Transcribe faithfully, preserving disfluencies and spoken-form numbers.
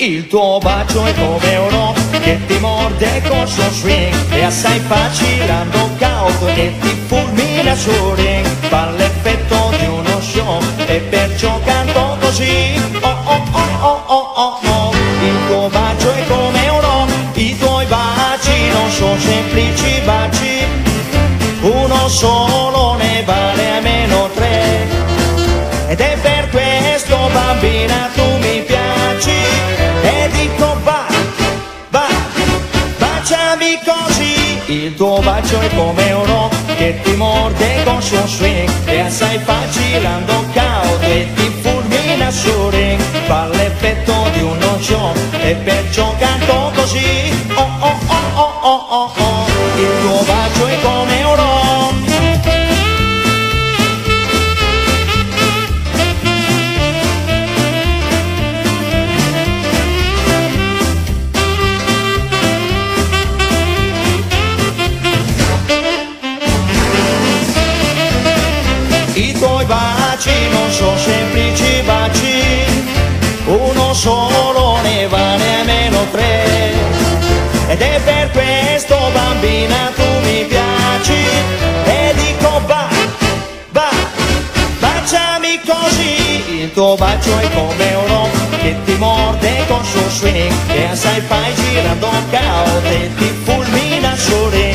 Il tuo bacio è come un rock che ti morde col suo swing, è assai facile, cauto e ti fulmina sul ring, fa l'effetto di uno show e perciò canto così. Oh oh oh oh oh oh oh. Il tuo bacio è come un rock, i tuoi baci non sono semplici baci, uno solo ne vale almeno tre, ed è per questo bambina tu mi piaci, e dico va, va, baciami così. Il tuo bacio è come un rock che ti morde con suo swing, è assai facile, cauto e ti fulmina sul ring, fa l'effetto di uno show e perciò canto così. Oh oh oh oh oh oh oh. Il tuo bacio è come un rock. I tuoi baci non sono semplici baci, uno solo ne vale almeno tre, ed è per questo bambina tu mi piaci, e dico va, va, baciami così. Il tuo bacio è come un rock che ti morde con suo swing, e assai fai girando cauto e ti fulmina sul ring,